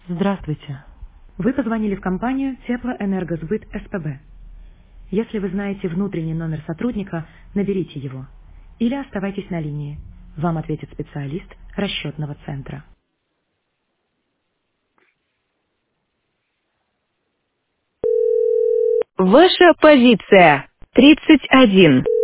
Здравствуйте. Вы позвонили в компанию Теплоэнергосбыт СПБ. Если вы знаете внутренний номер сотрудника, наберите его. Или оставайтесь на линии. Вам ответит специалист расчетного центра. Ваша позиция 31.